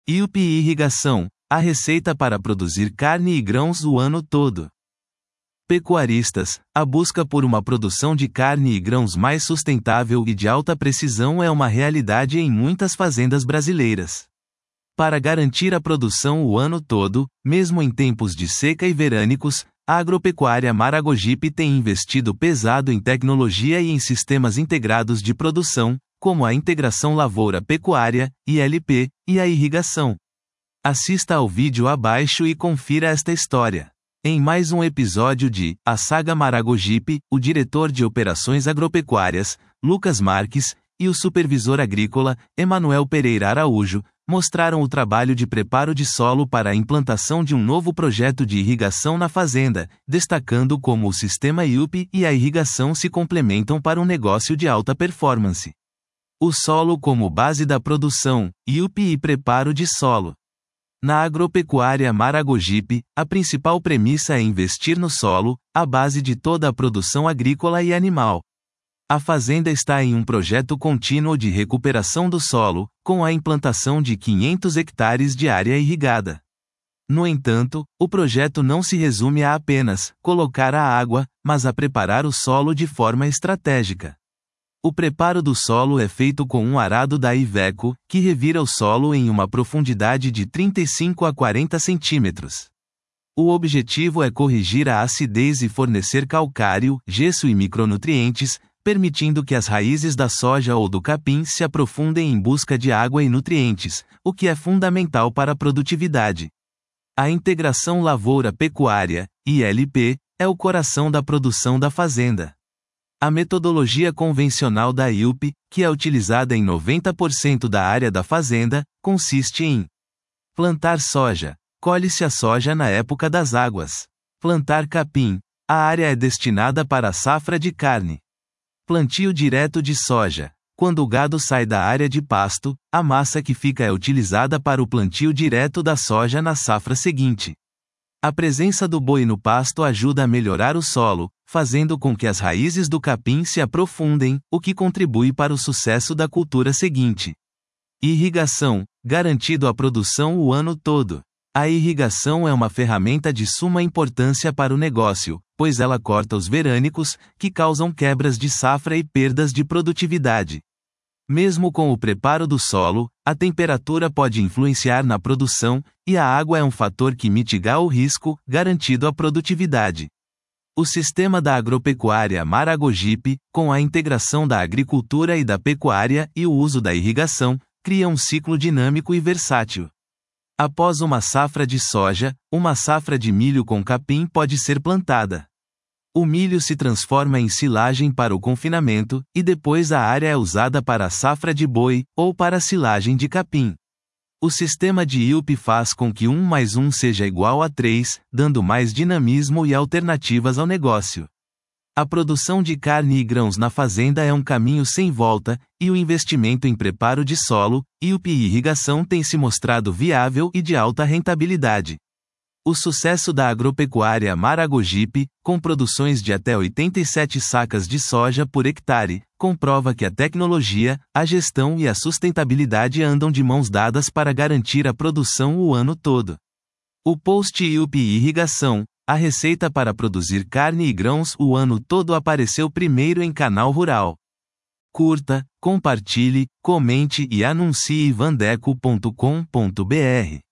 IUP e irrigação, a receita para produzir carne e grãos o ano todo. Pecuaristas, a busca por uma produção de carne e grãos mais sustentável e de alta precisão é uma realidade em muitas fazendas brasileiras. Para garantir a produção o ano todo, mesmo em tempos de seca e verânicos, a Agropecuária Maragogipe tem investido pesado em tecnologia e em sistemas integrados de produção, como a integração lavoura-pecuária, ILP, e a irrigação. Assista ao vídeo abaixo e confira esta história. Em mais um episódio de A Saga Maragogipe, o diretor de operações agropecuárias, Lucas Marques, e o supervisor agrícola, Emanuel Pereira Araújo, mostraram o trabalho de preparo de solo para a implantação de um novo projeto de irrigação na fazenda, destacando como o sistema IUP e a irrigação se complementam para um negócio de alta performance. O solo como base da produção, IUP e preparo de solo. Na Agropecuária Maragogipe, a principal premissa é investir no solo, a base de toda a produção agrícola e animal. A fazenda está em um projeto contínuo de recuperação do solo, com a implantação de 500 hectares de área irrigada. No entanto, o projeto não se resume a apenas colocar a água, mas a preparar o solo de forma estratégica. O preparo do solo é feito com um arado da Iveco, que revira o solo em uma profundidade de 35 a 40 centímetros. O objetivo é corrigir a acidez e fornecer calcário, gesso e micronutrientes, permitindo que as raízes da soja ou do capim se aprofundem em busca de água e nutrientes, o que é fundamental para a produtividade. A integração lavoura-pecuária, ILP, é o coração da produção da fazenda. A metodologia convencional da IUP, que é utilizada em 90% da área da fazenda, consiste em plantar soja. Colhe-se a soja na época das águas. Plantar capim. A área é destinada para a safra de carne. Plantio direto de soja. Quando o gado sai da área de pasto, a massa que fica é utilizada para o plantio direto da soja na safra seguinte. A presença do boi no pasto ajuda a melhorar o solo, fazendo com que as raízes do capim se aprofundem, o que contribui para o sucesso da cultura seguinte. Irrigação, garantido a produção o ano todo. A irrigação é uma ferramenta de suma importância para o negócio, pois ela corta os verânicos, que causam quebras de safra e perdas de produtividade. Mesmo com o preparo do solo, a temperatura pode influenciar na produção, e a água é um fator que mitiga o risco, garantindo a produtividade. O sistema da Agropecuária Maragogipe, com a integração da agricultura e da pecuária e o uso da irrigação, cria um ciclo dinâmico e versátil. Após uma safra de soja, uma safra de milho com capim pode ser plantada. O milho se transforma em silagem para o confinamento, e depois a área é usada para a safra de boi, ou para a silagem de capim. O sistema de IUP faz com que 1 mais 1 seja igual a 3, dando mais dinamismo e alternativas ao negócio. A produção de carne e grãos na fazenda é um caminho sem volta, e o investimento em preparo de solo, IUP e irrigação tem se mostrado viável e de alta rentabilidade. O sucesso da Agropecuária Maragogipe, com produções de até 87 sacas de soja por hectare, comprova que a tecnologia, a gestão e a sustentabilidade andam de mãos dadas para garantir a produção o ano todo. O post IUP e irrigação, a receita para produzir carne e grãos o ano todo apareceu primeiro em Canal Rural. Curta, compartilhe, comente e anuncie vandeco.com.br.